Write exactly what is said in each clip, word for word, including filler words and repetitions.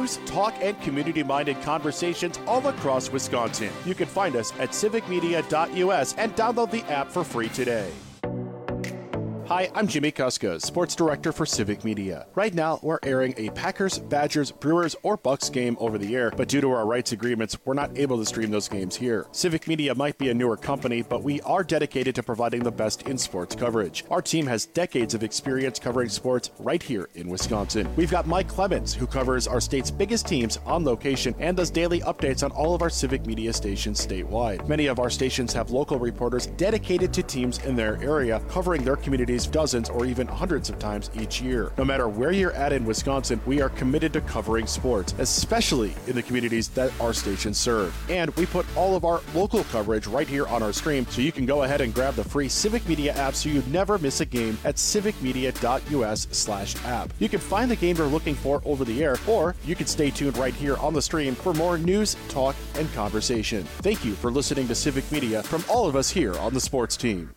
news, talk, and community-minded conversations all across Wisconsin. You can find us at civic media dot U S and download the app for free today. Hi, I'm Jimmy Kuska, Sports Director for Civic Media. Right now, we're airing a Packers, Badgers, Brewers, or Bucks game over the air, but due to our rights agreements, we're not able to stream those games here. Civic Media might be a newer company, but we are dedicated to providing the best in sports coverage. Our team has decades of experience covering sports right here in Wisconsin. We've got Mike Clemens, who covers our state's biggest teams on location and does daily updates on all of our Civic Media stations statewide. Many of our stations have local reporters dedicated to teams in their area, covering their communities dozens or even hundreds of times each year. No matter where you're at in Wisconsin, we are committed to covering sports, especially in the communities that our stations serve. And we put all of our local coverage right here on our stream, so you can go ahead and grab the free Civic Media app so you never miss a game at civic media dot U S slash app. You can find the game you're looking for over the air, or you can stay tuned right here on the stream for more news, talk, and conversation. Thank you for listening to Civic Media from all of us here on the sports team.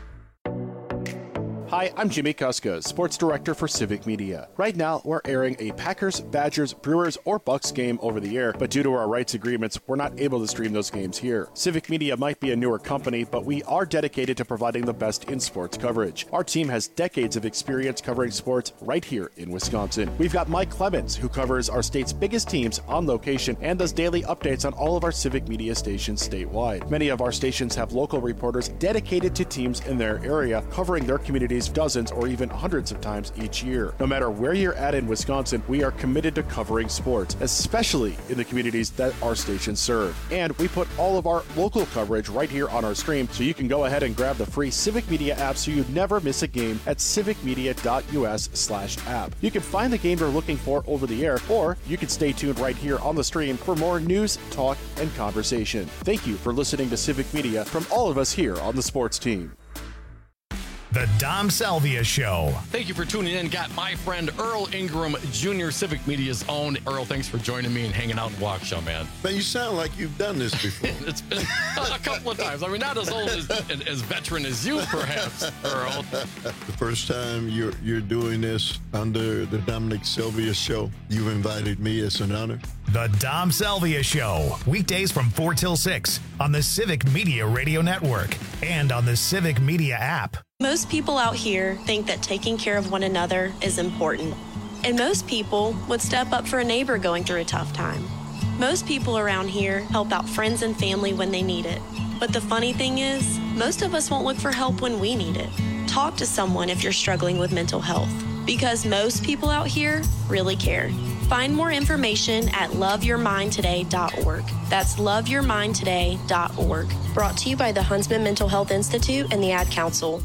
Hi, I'm Jimmy Kuska, Sports Director for Civic Media. Right now, we're airing a Packers, Badgers, Brewers, or Bucks game over the air, but due to our rights agreements, we're not able to stream those games here. Civic Media might be a newer company, but we are dedicated to providing the best in sports coverage. Our team has decades of experience covering sports right here in Wisconsin. We've got Mike Clemens, who covers our state's biggest teams on location and does daily updates on all of our Civic Media stations statewide. Many of our stations have local reporters dedicated to teams in their area, covering their communities dozens or even hundreds of times each year. No matter where you're at in Wisconsin, we are committed to covering sports, especially in the communities that our stations serve. And we put all of our local coverage right here on our stream, so you can go ahead and grab the free Civic Media app so you never miss a game at civic media dot U S slash app. You can find the game you're looking for over the air, or you can stay tuned right here on the stream for more news, talk, and conversation. Thank you for listening to Civic Media from all of us here on the sports team. The Dom Salvia Show. Thank you for tuning in. Got my friend Earl Ingram Junior, Civic Media's own. Earl, thanks for joining me and hanging out in Waukesha, man. Man, you sound like you've done this before. It's been a couple of times. I mean, not as old as, as veteran as you, perhaps, Earl. The first time you're you're doing this under the Dominic Salvia Show, you invited me. It's an honor. The Dom Salvia Show. Weekdays from four till six on the Civic Media Radio Network and on the Civic Media app. Most people out here think that taking care of one another is important. And most people would step up for a neighbor going through a tough time. Most people around here help out friends and family when they need it. But the funny thing is, most of us won't look for help when we need it. Talk to someone if you're struggling with mental health, because most people out here really care. Find more information at love your mind today dot org. That's love your mind today dot org. Brought to you by the Huntsman Mental Health Institute and the Ad Council.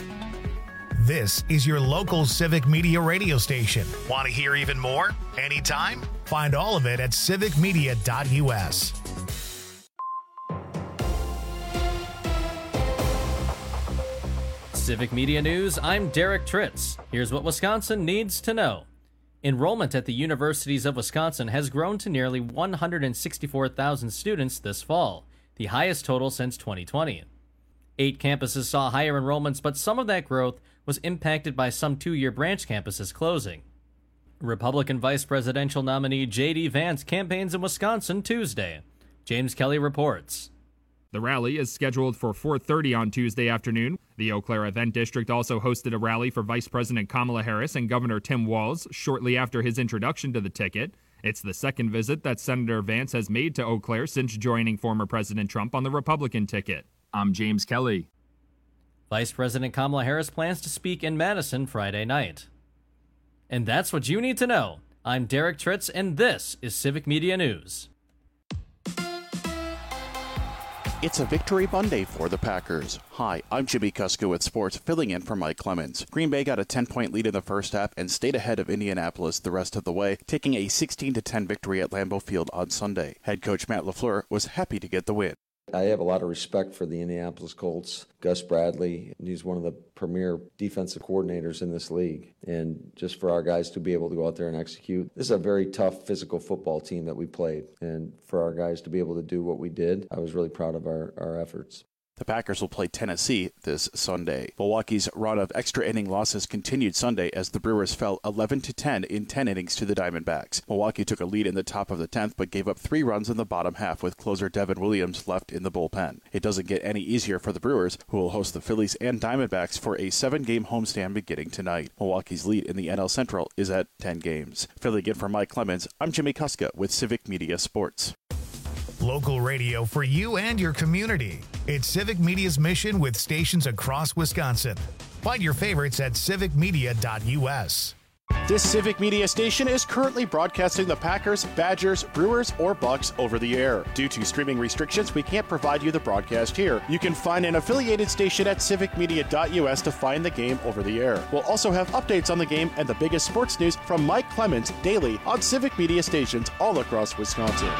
This is your local Civic Media radio station. Want to hear even more? Anytime? Find all of it at civic media dot U S. Civic Media News, I'm Derek Tritz. Here's what Wisconsin needs to know. Enrollment at the universities of Wisconsin has grown to nearly one hundred sixty-four thousand students this fall, the highest total since twenty twenty. Eight campuses saw higher enrollments, but some of that growth was impacted by some two-year branch campuses closing. Republican vice presidential nominee J D. Vance campaigns in Wisconsin Tuesday. James Kelly reports. The rally is scheduled for four thirty on Tuesday afternoon. The Eau Claire Event District also hosted a rally for Vice President Kamala Harris and Governor Tim Walz shortly after his introduction to the ticket. It's the second visit that Senator Vance has made to Eau Claire since joining former President Trump on the Republican ticket. I'm James Kelly. Vice President Kamala Harris plans to speak in Madison Friday night. And that's what you need to know. I'm Derek Tritz, and this is Civic Media News. It's a victory Monday for the Packers. Hi, I'm Jimmy Kuska with Sports, filling in for Mike Clemens. Green Bay got a ten-point lead in the first half and stayed ahead of Indianapolis the rest of the way, taking a sixteen to ten victory at Lambeau Field on Sunday. Head coach Matt LaFleur was happy to get the win. I have a lot of respect for the Indianapolis Colts. Gus Bradley, he's one of the premier defensive coordinators in this league. And just for our guys to be able to go out there and execute. This is a very tough physical football team that we played. And for our guys to be able to do what we did, I was really proud of our, our efforts. The Packers will play Tennessee this Sunday. Milwaukee's run of extra inning losses continued Sunday as the Brewers fell eleven to ten in ten innings to the Diamondbacks. Milwaukee took a lead in the top of the tenth but gave up three runs in the bottom half with closer Devin Williams left in the bullpen. It doesn't get any easier for the Brewers, who will host the Phillies and Diamondbacks for a seven-game homestand beginning tonight. Milwaukee's lead in the N L Central is at ten games. Filling in for Mike Clemens, I'm Jimmy Kuska with Civic Media Sports. Local radio for you and your community. It's Civic Media's mission with stations across Wisconsin. Find your favorites at civic media dot u s. This Civic Media station is currently broadcasting the Packers, Badgers, Brewers, or Bucks over the air. Due to streaming restrictions, we can't provide you the broadcast here. You can find an affiliated station at civic media dot u s to find the game over the air. We'll also have updates on the game and the biggest sports news from Mike Clemens daily on Civic Media stations all across Wisconsin.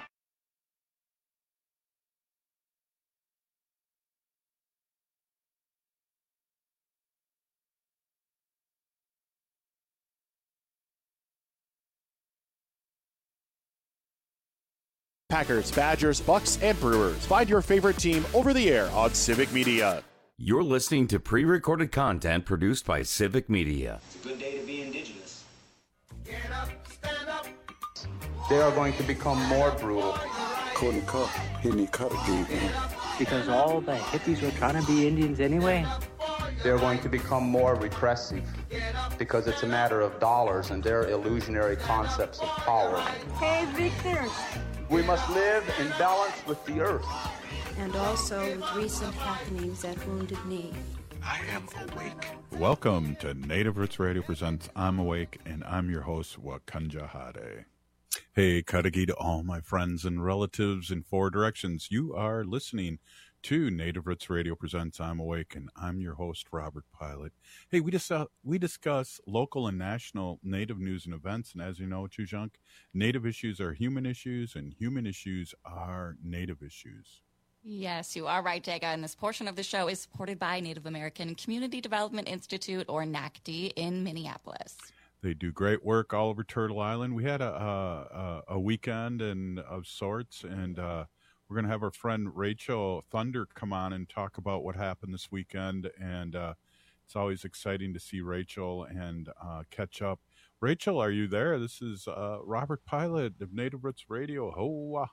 Packers, Badgers, Bucks, and Brewers. Find your favorite team over the air on Civic Media. You're listening to pre-recorded content produced by Civic Media. It's a good day to be indigenous. Get up, stand up. They are going to become more brutal. Cody Cup, hitting cut again. Because all the hippies were trying to be Indians anyway. They're going to become more repressive because it's a matter of dollars and their illusionary concepts of power. Hey, Victor. We must live in balance with the earth. And also with recent happenings at Wounded Knee. I am awake. Welcome to Native Roots Radio presents I'm Awake, and I'm your host, Wakanja Hade. Hey, Kadagi to all my friends and relatives in four directions. You are listening to Native Roots Radio presents I'm Awake, and I'm your host, Robert Pilot. Hey, we dis- uh, we discuss local and national Native news and events, and as you know, Chujunk, Native issues are human issues, and human issues are Native issues. Yes, you are right, Jaga, and this portion of the show is supported by Native American Community Development Institute, or N A C D, in Minneapolis. They do great work all over Turtle Island. We had a a, a weekend and of sorts, and uh, we're going to have our friend Rachel Thunder come on and talk about what happened this weekend, and uh, it's always exciting to see Rachel and uh, catch up. Rachel, are you there? This is uh, Robert Pilot of Native Roots Radio. Hoa.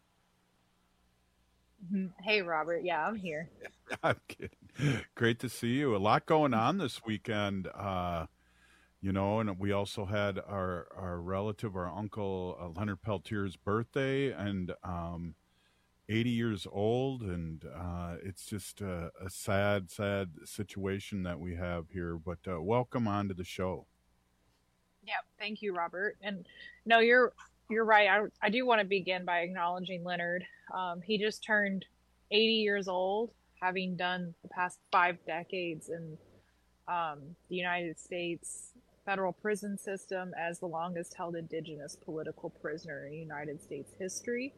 Hey, Robert. Yeah, I'm here. I'm kidding. Great to see you. A lot going on this weekend. Uh, You know, and we also had our, our relative, our uncle, uh, Leonard Peltier's birthday, and um, eighty years old. And uh, it's just a, a sad, sad situation that we have here. But uh, welcome on to the show. Yeah, thank you, Robert. And no, you're you're right. I, I do want to begin by acknowledging Leonard. Um, he just turned eighty years old, having done the past five decades in um, the United States federal prison system as the longest held indigenous political prisoner in United States history.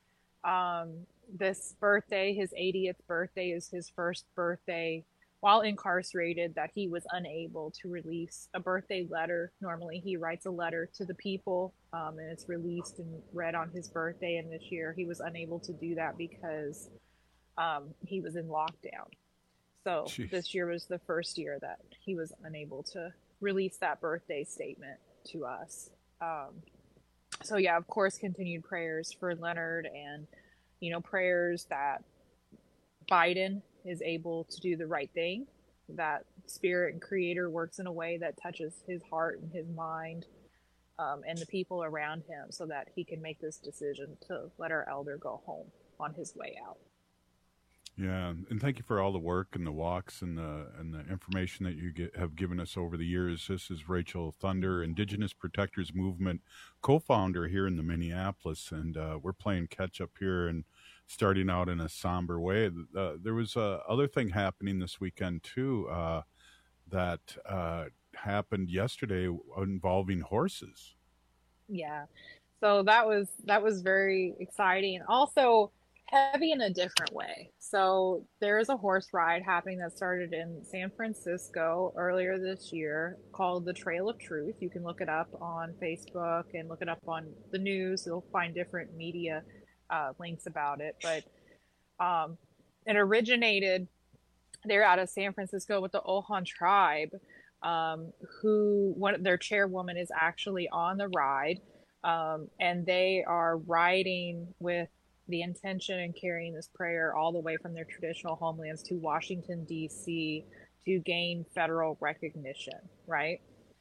Um, this birthday, his eightieth birthday, is his first birthday while incarcerated that he was unable to release a birthday letter. Normally he writes a letter to the people um, and it's released and read on his birthday. And this year he was unable to do that because um, he was in lockdown. So Jeez. This year was the first year that he was unable to release that birthday statement to us. Um, so yeah, of course, continued prayers for Leonard, and, you know, prayers that Biden is able to do the right thing, that Spirit and Creator works in a way that touches his heart and his mind, um, and the people around him, so that he can make this decision to let our elder go home on his way out. Yeah, and thank you for all the work and the walks and the and the information that you get, have given us over the years. This is Rachel Thunder, Indigenous Protectors Movement co-founder here in the Minneapolis, and uh, we're playing catch up here and starting out in a somber way. Uh, there was a other thing happening this weekend too uh, that uh, happened yesterday involving horses. Yeah, so that was that was very exciting. Also, heavy in a different way. So there is a horse ride happening that started in San Francisco earlier this year called the Trail of Truth. You can look it up on Facebook and look it up on the news. You'll find different media uh, links about it. But um, it originated there out of San Francisco with the Ohlone tribe, um, who one their chairwoman is actually on the ride, um, and they are riding with the intention and carrying this prayer all the way from their traditional homelands to Washington, D C to gain federal recognition, right?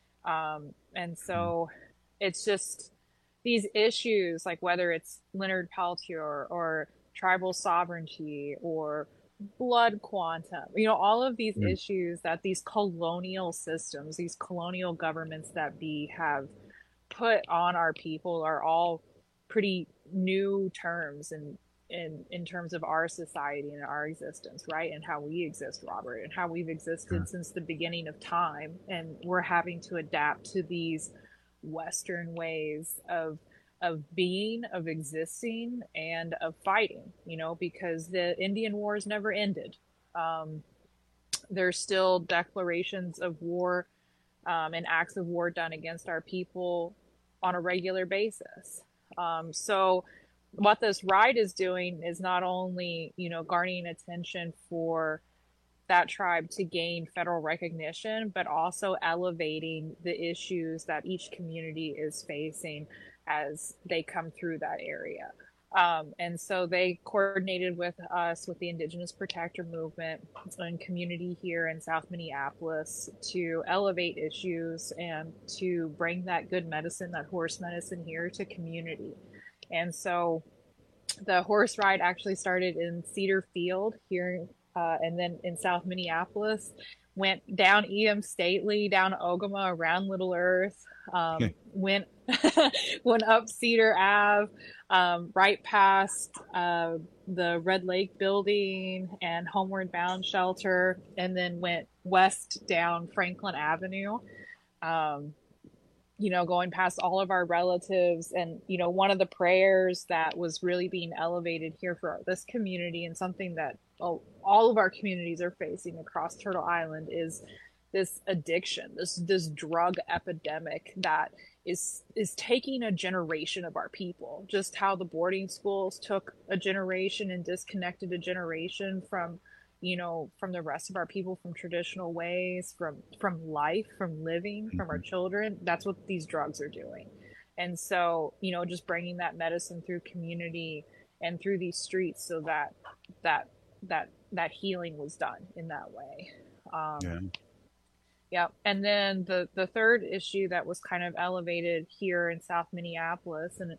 Um, and so it's just these issues, like whether it's Leonard Peltier or tribal sovereignty or blood quantum, you know, all of these mm. issues that these colonial systems, these colonial governments that be have put on our people are all pretty new terms in, in in terms of our society and our existence, right? And how we exist, Robert, and how we've existed yeah. since the beginning of time. And we're having to adapt to these Western ways of of being, of existing, and of fighting, you know, because the Indian Wars never ended. Um, there's still declarations of war um, and acts of war done against our people on a regular basis. Um, so what this ride is doing is not only, you know, garnering attention for that tribe to gain federal recognition, but also elevating the issues that each community is facing as they come through that area. Um, and so they coordinated with us, with the Indigenous Protector Movement and community here in South Minneapolis, to elevate issues and to bring that good medicine, that horse medicine here to community. And so the horse ride actually started in Cedar Field here, uh, and then in South Minneapolis, went down E M Stately, down Ogama, around Little Earth, um, okay. went went up Cedar Ave, um, right past uh, the Red Lake building and Homeward Bound shelter, and then went west down Franklin Avenue, um, you know, going past all of our relatives. And, you know, one of the prayers that was really being elevated here for this community, and something that all, all of our communities are facing across Turtle Island, is this addiction, this this drug epidemic that is is taking a generation of our people. Just how the boarding schools took a generation and disconnected a generation from, you know, from the rest of our people, from traditional ways, from from life, from living, from our children. That's what these drugs are doing. And so, you know, just bringing that medicine through community and through these streets, so that that that that healing was done in that way. Um, yeah. Yeah. And then the, the third issue that was kind of elevated here in South Minneapolis and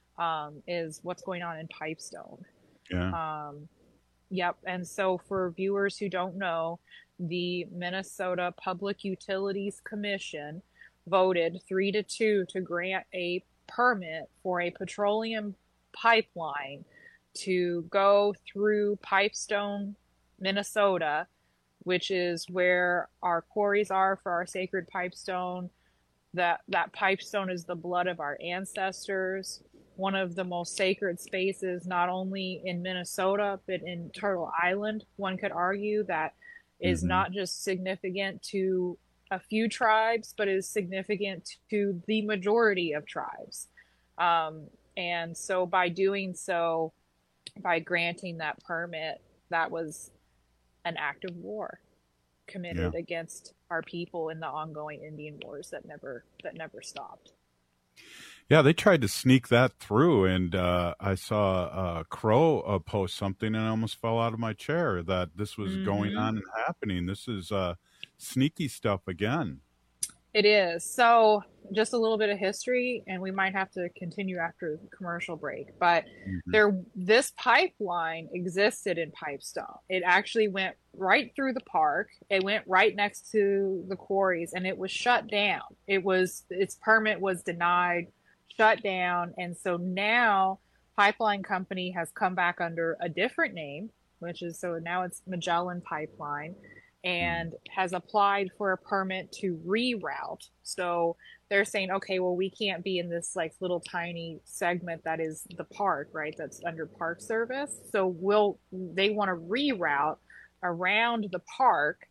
um, is what's going on in Pipestone. Yeah. Um, yep. And so for viewers who don't know, the Minnesota Public Utilities Commission voted three to two to grant a permit for a petroleum pipeline to go through Pipestone, Minnesota, which is where our quarries are for our sacred pipestone. That that pipestone is the blood of our ancestors, one of the most sacred spaces, not only in Minnesota, but in Turtle Island. One could argue that is mm-hmm. not just significant to a few tribes, but is significant to the majority of tribes. Um, and so by doing so, by granting that permit, that was an act of war committed yeah. against our people in the ongoing Indian wars that never that never stopped. Yeah, they tried to sneak that through, and uh, I saw uh, Crow uh, post something, and I almost fell out of my chair that this was mm-hmm. going on and happening. This is uh, sneaky stuff again. It is. So just a little bit of history, and we might have to continue after the commercial break, but mm-hmm. there, this pipeline existed in Pipestone. It actually went right through the park. It went right next to the quarries, and it was shut down. It was, its permit was denied, shut down. And so now Pipeline Company has come back under a different name, which is, so now it's Magellan Pipeline, and has applied for a permit to reroute. So they're saying, okay, well, we can't be in this like little tiny segment that is the park, right? That's under Park Service. So we'll, they want to reroute around the park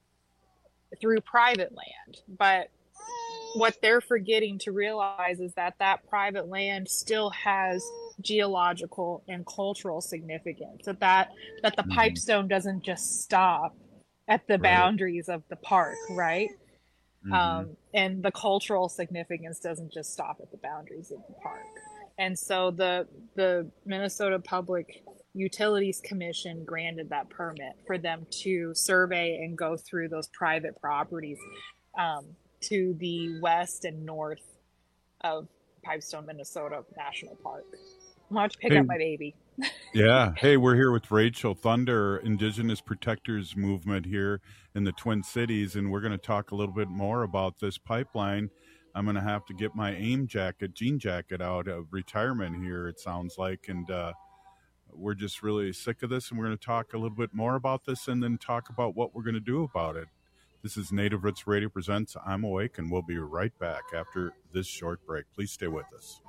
through private land. But what they're forgetting to realize is that that private land still has geological, and cultural significance. That that, that the Mhm. Pipestone doesn't just stop at the Right. boundaries of the park, right? Mhm. Um, and the cultural significance doesn't just stop at the boundaries of the park. And so the the Minnesota Public Utilities Commission granted that permit for them to survey and go through those private properties um, to the west and north of Pipestone, Minnesota National Park. I'm going to have to pick Hey. up my baby. Yeah. Hey, we're here with Rachel Thunder, Indigenous Protectors Movement here in the Twin Cities, and we're going to talk a little bit more about this pipeline. I'm going to have to get my AIM jacket, jean jacket out of retirement here, it sounds like, and uh, we're just really sick of this, and we're going to talk a little bit more about this and then talk about what we're going to do about it. This is Native Roots Radio Presents I'm Awake, and we'll be right back after this short break. Please stay with us.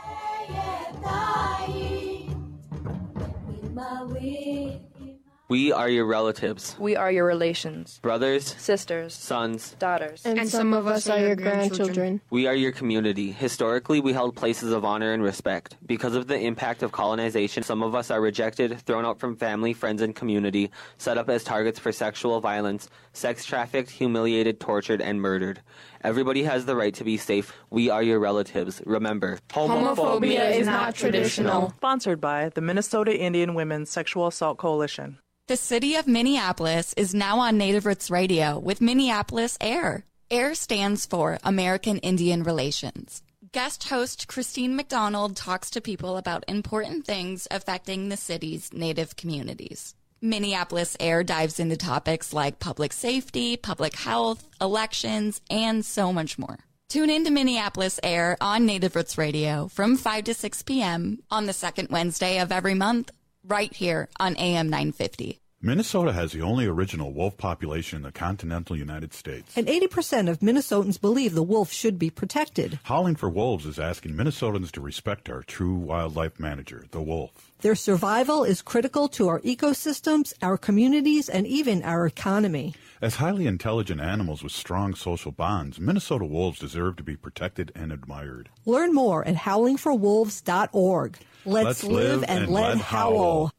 We are your relatives, We are your relations, brothers, sisters, sons. daughters. And, some of us are your grandchildren. We are your community. Historically, we held places of honor and respect. Because of the impact of colonization, some of us are rejected, thrown out from family, friends, and community, set up as targets for sexual violence, sex trafficked, humiliated, tortured, and murdered. Everybody has the right to be safe. We are your relatives. Remember, Homophobia is not traditional. Sponsored by the Minnesota Indian Women's Sexual Assault Coalition. The city of Minneapolis is now on Native Roots Radio with Minneapolis AIR. AIR stands for American Indian Relations. Guest host Christine McDonald talks to people about important things affecting the city's Native communities. Minneapolis AIR dives into topics like public safety, public health, elections, and so much more. Tune in to Minneapolis AIR on Native Roots Radio from five to six p.m. on the second Wednesday of every month, right here on A M nine fifty. Minnesota has the only original wolf population in the continental United States. And eighty percent of Minnesotans believe the wolf should be protected. Howling for Wolves is asking Minnesotans to respect our true wildlife manager, the wolf. Their survival is critical to our ecosystems, our communities, and even our economy. As highly intelligent animals with strong social bonds, Minnesota wolves deserve to be protected and admired. Learn more at howling for wolves dot org. Let's, Let's live, live and, and let let howl.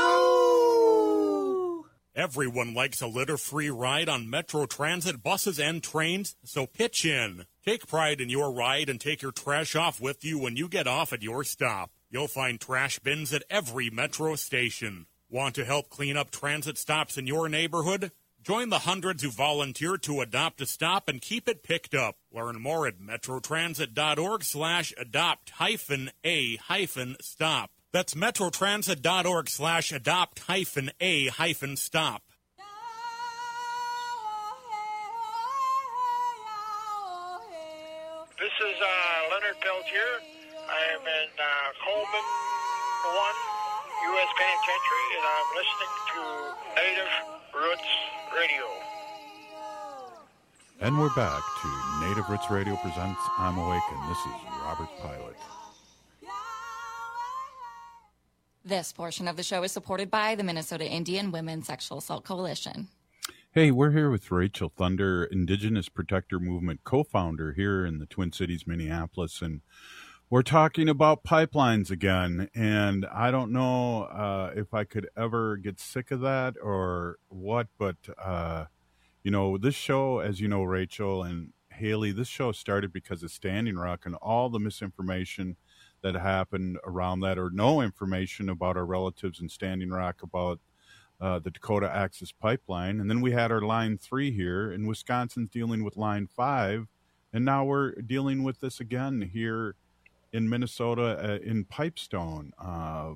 Howl! Everyone likes a litter-free ride on Metro Transit buses and trains, so pitch in. Take pride in your ride and take your trash off with you when you get off at your stop. You'll find trash bins at every Metro station. Want to help clean up transit stops in your neighborhood? Join the hundreds who volunteer to adopt a stop and keep it picked up. Learn more at metrotransit.org slash adopt hyphen a hyphen stop. That's metrotransit.org slash adopt hyphen a hyphen stop. This is uh, Leonard Peltier. I am in uh, Coleman one U S Penitentiary, and I'm listening to Native Roots Radio. And we're back to Native Roots Radio Presents I'm Awake, and this is Robert Pilot. This portion of the show is supported by the Minnesota Indian Women's Sexual Assault Coalition. Hey, we're here with Rachel Thunder, Indigenous Protector Movement co-founder here in the Twin Cities, Minneapolis, and we're talking about pipelines again, and I don't know uh, if I could ever get sick of that or what, but, uh, you know, this show, as you know, Rachel and Haley, this show started because of Standing Rock and all the misinformation that happened around that, or no information about our relatives in Standing Rock about uh, the Dakota Access Pipeline. And then we had our Line three here, and Wisconsin's dealing with Line five, and now we're dealing with this again here in Minnesota, uh, in Pipestone. Uh,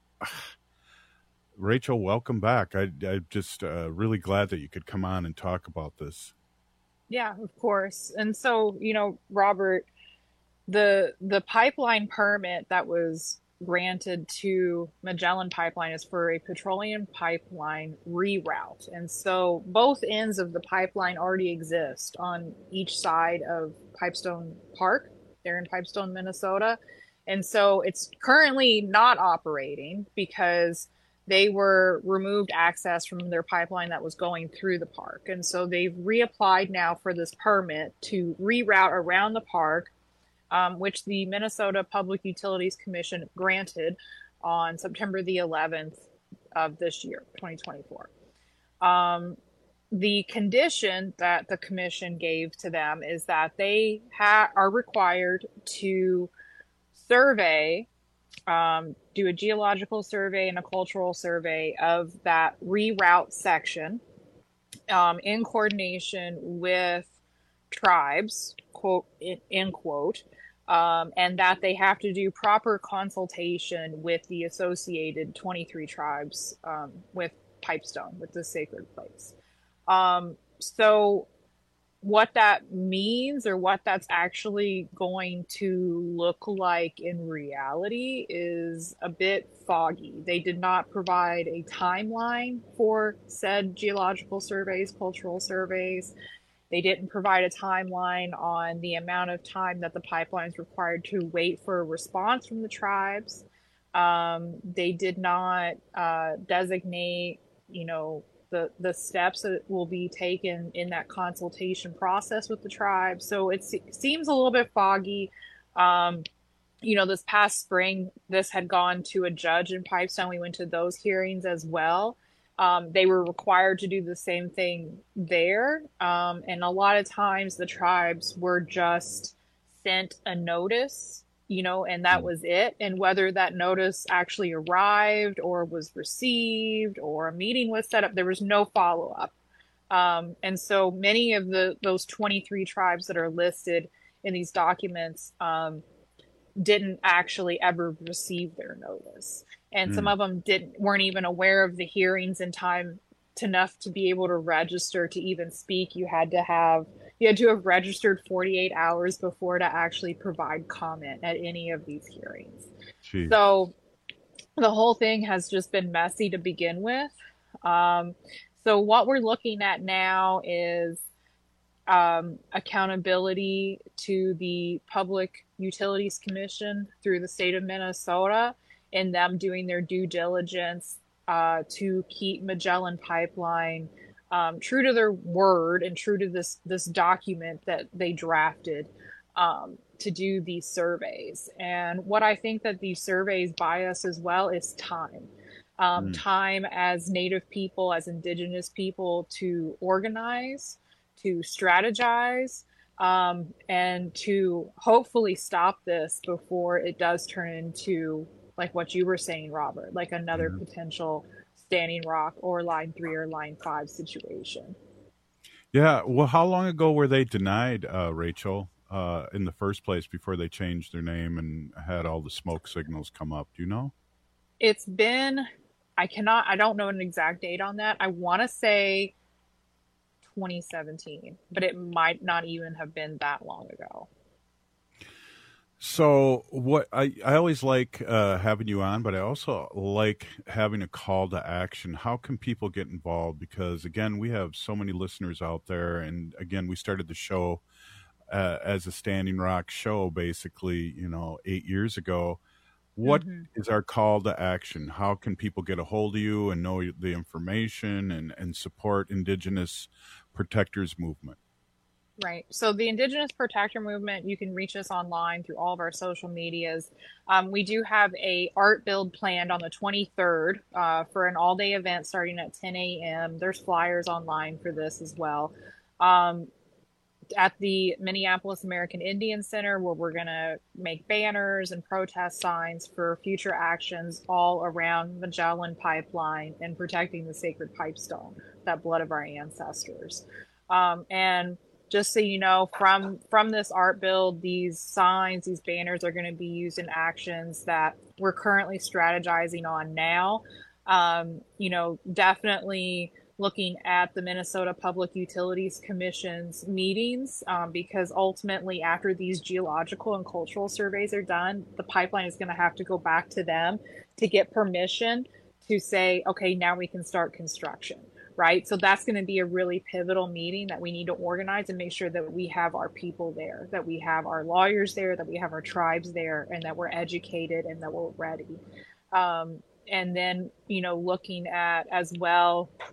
Rachel, welcome back. I, I'm just uh, really glad that you could come on and talk about this. Yeah, of course. And so, you know, Robert, the the pipeline permit that was granted to Magellan Pipeline is for a petroleum pipeline reroute. And so both ends of the pipeline already exist on each side of Pipestone Park. They're in Pipestone, Minnesota. And so it's currently not operating because they were removed access from their pipeline that was going through the park. And so they've reapplied now for this permit to reroute around the park um, which the Minnesota Public Utilities Commission granted on September the eleventh of this year, twenty twenty-four. Um, the condition that the commission gave to them is that they ha- are required to survey, um, do a geological survey and a cultural survey of that reroute section um, in coordination with tribes, quote, in, in quote, um, and that they have to do proper consultation with the associated twenty-three tribes um, with Pipestone, with the sacred place. Um, so what that means, or what that's actually going to look like in reality, is a bit foggy. They did not provide a timeline for said geological surveys, cultural surveys. They didn't provide a timeline on the amount of time that the pipeline is required to wait for a response from the tribes. Um, they did not uh, designate, you know, the, the steps that will be taken in that consultation process with the tribe. So it se- seems a little bit foggy. Um, you know, this past spring, this had gone to a judge in Pipestone. We went to those hearings as well. Um, they were required to do the same thing there. Um, and a lot of times the tribes were just sent a notice, you know, and that was it. And whether that notice actually arrived or was received or a meeting was set up, there was no follow-up. Um, and so many of the those twenty-three tribes that are listed in these documents um, didn't actually ever receive their notice. And mm. some of them didn't weren't even aware of the hearings in time enough to be able to register to even speak. You had to have You had to have registered forty-eight hours before to actually provide comment at any of these hearings. Jeez. So the whole thing has just been messy to begin with. Um, so what we're looking at now is um, accountability to the Public Utilities Commission through the state of Minnesota, and them doing their due diligence uh, to keep Magellan Pipeline Um, true to their word and true to this this document that they drafted um, to do these surveys. And what I think that these surveys buy us as well is time. Um, mm. Time as Native people, as Indigenous people, to organize, to strategize, um, and to hopefully stop this before it does turn into, like what you were saying, Robert, like another mm. potential Standing Rock or Line three or Line five situation. Yeah. Well, how long ago were they denied, uh, Rachel, uh, in the first place before they changed their name and had all the smoke signals come up? Do you know? It's been, I cannot, I don't know an exact date on that. I want to say twenty seventeen, but it might not even have been that long ago. So what I, I always like uh, having you on, but I also like having a call to action. How can people get involved? Because, again, we have so many listeners out there. And, again, we started the show uh, as a Standing Rock show, basically, you know, eight years ago. What mm-hmm. is our call to action? How can people get a hold of you and know the information and, and support Indigenous Protectors Movement? Right. So the Indigenous Protector Movement, you can reach us online through all of our social medias. Um, we do have a art build planned on the twenty-third uh, for an all-day event starting at ten a.m. There's flyers online for this as well. Um, at the Minneapolis American Indian Center, where we're going to make banners and protest signs for future actions all around Magellan Pipeline and protecting the sacred pipestone, that blood of our ancestors. Um, and Just so you know, from from this art build, these signs, these banners are going to be used in actions that we're currently strategizing on now. Um, you know, definitely looking at the Minnesota Public Utilities Commission's meetings, um, because ultimately after these geological and cultural surveys are done, the pipeline is going to have to go back to them to get permission to say, okay, now we can start construction. Right. So that's going to be a really pivotal meeting that we need to organize and make sure that we have our people there, that we have our lawyers there, that we have our tribes there, and that we're educated and that we're ready. Um, and then, you know, looking at as well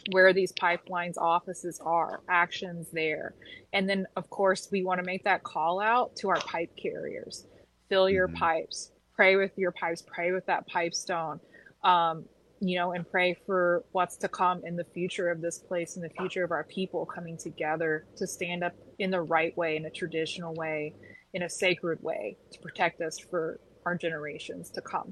where these pipelines offices are, actions there. And then, of course, we want to make that call out to our pipe carriers. Fill your mm-hmm. pipes, pray with your pipes, pray with that pipe stone, um, you know, and pray for what's to come in the future of this place and the future of our people coming together to stand up in the right way, in a traditional way, in a sacred way, to protect us for our generations to come.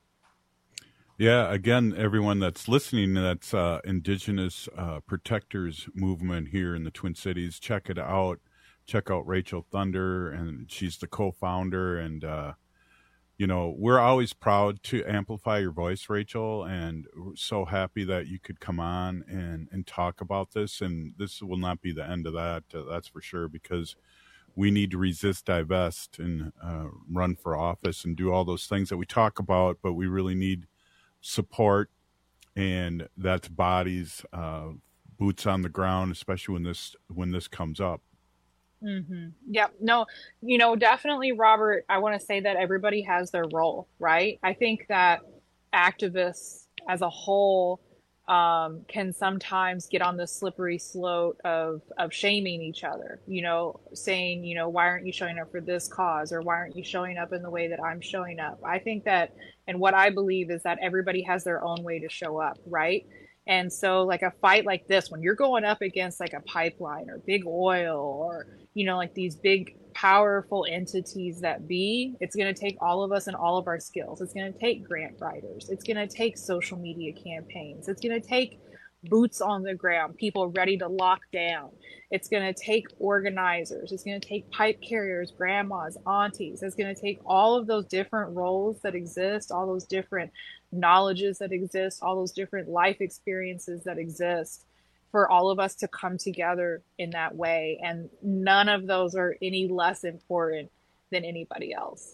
Yeah, again, everyone that's listening, that's uh, Indigenous uh, Protectors Movement here in the Twin Cities. Check it out. Check out Rachel Thunder, and she's the co-founder. And, uh, you know, we're always proud to amplify your voice, Rachel, and we're so happy that you could come on and, and talk about this. And this will not be the end of that, uh, that's for sure, because we need to resist, divest, and uh, run for office and do all those things that we talk about, but we really need support, and that's bodies, uh, boots on the ground, especially when this when this comes up. Mm-hmm. Yep. No, you know, definitely, Robert, I want to say that everybody has their role, right? I think that activists as a whole um, can sometimes get on the slippery slope of, of shaming each other, you know, saying, you know, why aren't you showing up for this cause, or why aren't you showing up in the way that I'm showing up? I think that, and what I believe is that everybody has their own way to show up, right? And so like a fight like this, when you're going up against like a pipeline or big oil or, you know, like these big powerful entities that be, it's going to take all of us and all of our skills. It's going to take grant writers. It's going to take social media campaigns. It's going to take boots on the ground, people ready to lock down. It's going to take organizers. It's going to take pipe carriers, grandmas, aunties. It's going to take all of those different roles that exist, all those different knowledges that exist, all those different life experiences that exist, for all of us to come together in that way. And none of those are any less important than anybody else.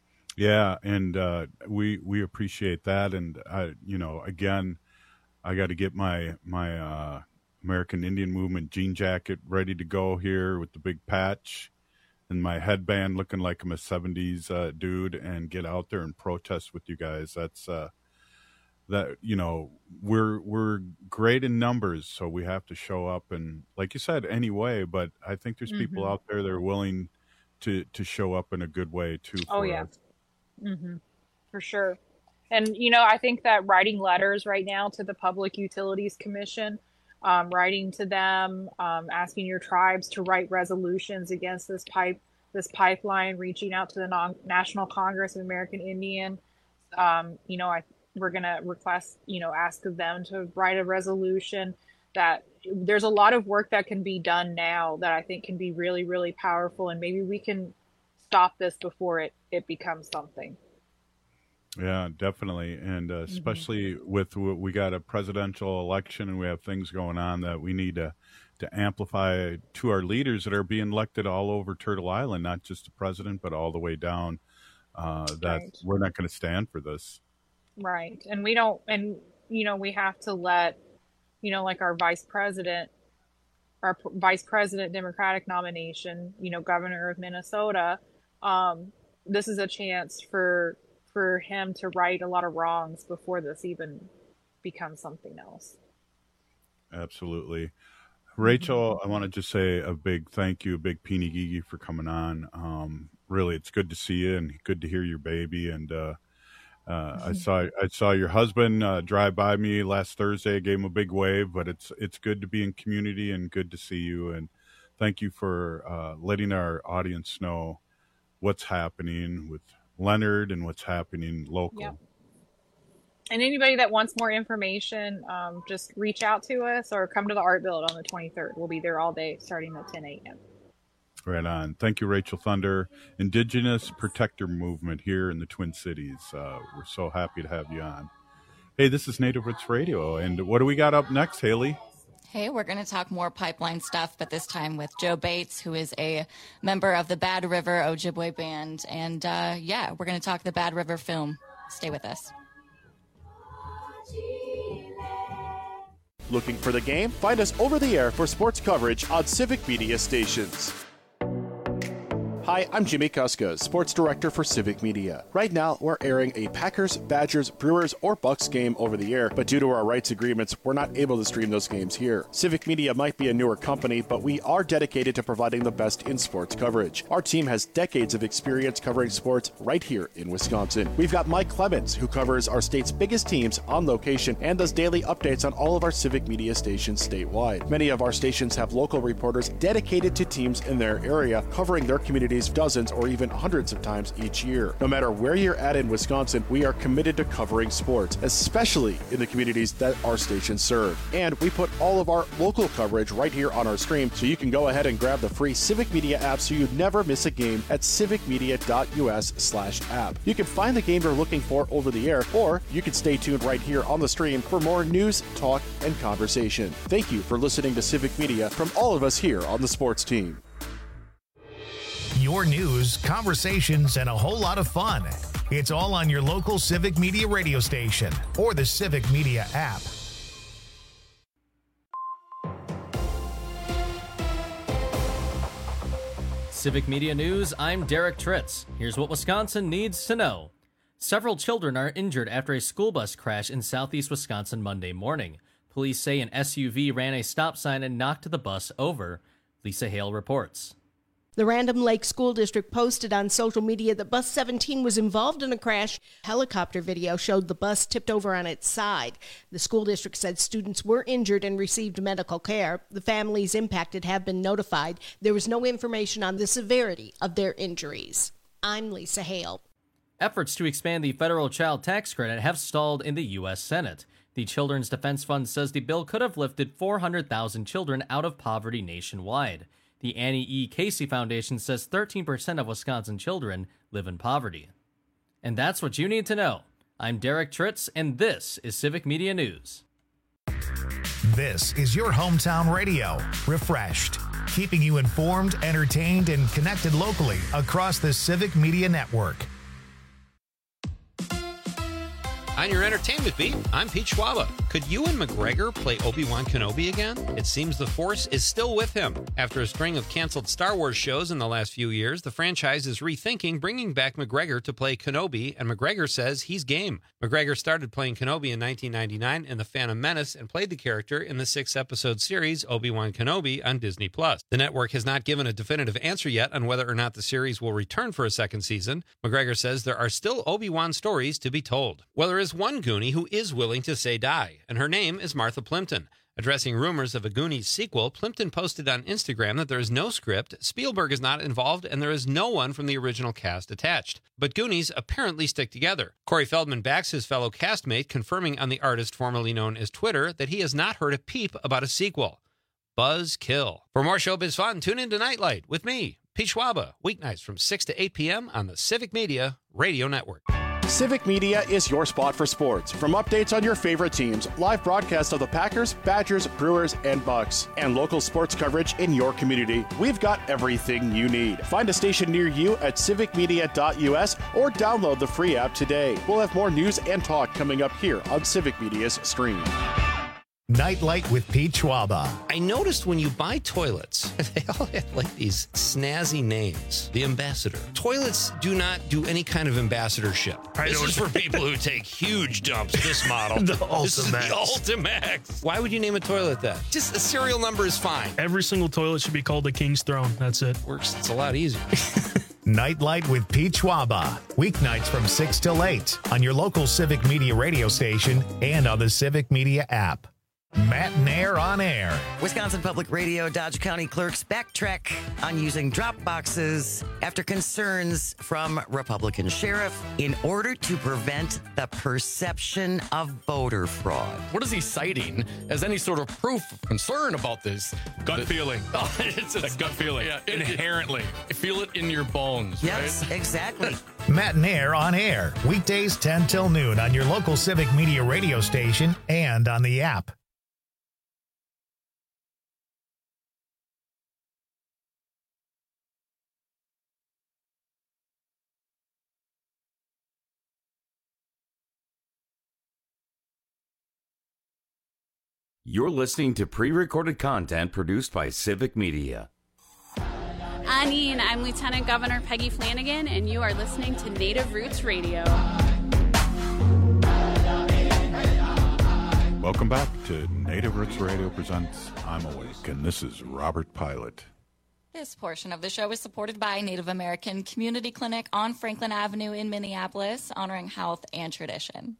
Yeah. And uh, we, we appreciate that. And, I, you know, again, I got to get my, my uh, American Indian Movement jean jacket ready to go here with the big patch and my headband looking like I'm a seventies uh, dude, and get out there and protest with you guys. That's, uh, that, you know, we're we're great in numbers, so we have to show up, and like you said, anyway. But I think there's mm-hmm. people out there that are willing to to show up in a good way too. For oh yeah, us. Mm-hmm. For sure. And you know, I think that writing letters right now to the Public Utilities Commission, um, writing to them, um, asking your tribes to write resolutions against this pipe this pipeline, reaching out to the non- National Congress of American Indian, um, you know, I. We're going to request, you know, ask of them to write a resolution. That there's a lot of work that can be done now that I think can be really, really powerful. And maybe we can stop this before it, it becomes something. Yeah, definitely. And uh, especially mm-hmm. with, we got a presidential election and we have things going on that we need to, to amplify to our leaders that are being elected all over Turtle Island, not just the president, but all the way down, uh, that right. we're not going to stand for this. Right. And we don't, and, you know, we have to let, you know, like our vice president, our p- vice president Democratic nomination, you know, governor of Minnesota, um, this is a chance for, for him to right a lot of wrongs before this even becomes something else. Absolutely. Rachel, mm-hmm. I want to just say a big thank you, a big Pini Gigi for coming on. Um, really, it's good to see you and good to hear your baby. And, uh, Uh, I saw I saw your husband uh, drive by me last Thursday. I gave him a big wave, but it's it's good to be in community and good to see you. And thank you for uh, letting our audience know what's happening with Leonard and what's happening local. Yep. And anybody that wants more information, um, just reach out to us or come to the Art Build on the twenty-third. We'll be there all day starting at ten a.m. Right on. Thank you, Rachel Thunder, Indigenous Protector Movement here in the Twin Cities. Uh, we're so happy to have you on. Hey, this is Native Roots Radio, and what do we got up next, Haley? Hey, we're going to talk more pipeline stuff, but this time with Joe Bates, who is a member of the Bad River Ojibwe Band. And uh, yeah, we're going to talk the Bad River film. Stay with us. Looking for the game? Find us over the air for sports coverage on Civic Media stations. Hi, I'm Jimmy Kuska, Sports Director for Civic Media. Right now, we're airing a Packers, Badgers, Brewers, or Bucks game over the air, but due to our rights agreements, we're not able to stream those games here. Civic Media might be a newer company, but we are dedicated to providing the best in sports coverage. Our team has decades of experience covering sports right here in Wisconsin. We've got Mike Clemens, who covers our state's biggest teams on location and does daily updates on all of our Civic Media stations statewide. Many of our stations have local reporters dedicated to teams in their area, covering their communities dozens or even hundreds of times each year. No matter where you're at in Wisconsin, we are committed to covering sports, especially in the communities that our stations serve. And we put all of our local coverage right here on our stream, so you can go ahead and grab the free Civic Media app so you never miss a game at civicmedia.us slash app. You can find the game you're looking for over the air, or you can stay tuned right here on the stream for more news, talk, and conversation. Thank you for listening to Civic Media from all of us here on the sports team. Your news, conversations, and a whole lot of fun. It's all on your local Civic Media radio station or the Civic Media app. Civic Media News, I'm Derek Tritz. Here's what Wisconsin needs to know. Several children are injured after a school bus crash in southeast Wisconsin Monday morning. Police say an S U V ran a stop sign and knocked the bus over. Lisa Hale reports. The Random Lake School District posted on social media that Bus seventeen was involved in a crash. Helicopter video showed the bus tipped over on its side. The school district said students were injured and received medical care. The families impacted have been notified. There was no information on the severity of their injuries. I'm Lisa Hale. Efforts to expand the federal child tax credit have stalled in the U S Senate. The Children's Defense Fund says the bill could have lifted four hundred thousand children out of poverty nationwide. The Annie E. Casey Foundation says thirteen percent of Wisconsin children live in poverty. And that's what you need to know. I'm Derek Tritz, and this is Civic Media News. This is your hometown radio, refreshed, keeping you informed, entertained, and connected locally across the Civic Media Network. On your entertainment beat, I'm Pete Schwaba. Could Ewan McGregor play Obi-Wan Kenobi again? It seems the Force is still with him. After a string of canceled Star Wars shows in the last few years, the franchise is rethinking bringing back McGregor to play Kenobi, and McGregor says he's game. McGregor started playing Kenobi in nineteen ninety-nine in The Phantom Menace and played the character in the six-episode series Obi-Wan Kenobi on Disney plus. The network has not given a definitive answer yet on whether or not the series will return for a second season. McGregor says there are still Obi-Wan stories to be told. Well, there is one Goonie who is willing to say die, and her name is Martha Plimpton. Addressing rumors of a Goonies sequel, Plimpton posted on Instagram that there is no script, Spielberg is not involved, and there is no one from the original cast attached. But Goonies apparently stick together. Corey Feldman backs his fellow castmate, confirming on the artist formerly known as Twitter that he has not heard a peep about a sequel. Buzz kill. For more showbiz fun, tune in to Nightlight with me, Pete Schwaba, weeknights from six to eight p.m. on the Civic Media Radio Network. Civic Media is your spot for sports. From updates on your favorite teams, live broadcasts of the Packers, Badgers, Brewers, and Bucks, and local sports coverage in your community, we've got everything you need. Find a station near you at civic media dot u s or download the free app today. We'll have more news and talk coming up here on Civic Media's stream. Nightlight with Pete Schwaba. I noticed when you buy toilets, they all have like these snazzy names. The Ambassador. Toilets do not do any kind of ambassadorship. I this is for people who take huge dumps. This model. the this is the Ultimax. Ultimax. Why would you name a toilet that? Just the serial number is fine. Every single toilet should be called the King's Throne. That's it. Works. It's a lot easier. Nightlight with Pete Schwaba. Weeknights from six till eight on your local Civic Media radio station and on the Civic Media app. Matt Nair on air. Wisconsin Public Radio Dodge County clerks backtrack on using drop boxes after concerns from Republican sheriff in order to prevent the perception of voter fraud. What is he citing as any sort of proof of concern about this? Gut the, feeling. Oh, it's a gut feeling. Yeah, Inherently. It, feel it in your bones. Yes, right? exactly. Matt Nair on air. Weekdays ten till noon on your local Civic Media radio station and on the app. You're listening to pre-recorded content produced by Civic Media. Anin, I'm Lieutenant Governor Peggy Flanagan, and you are listening to Native Roots Radio. Welcome back to Native Roots Radio presents I'm Awake, and this is Robert Pilot. This portion of the show is supported by Native American Community Clinic on Franklin Avenue in Minneapolis, honoring health and tradition.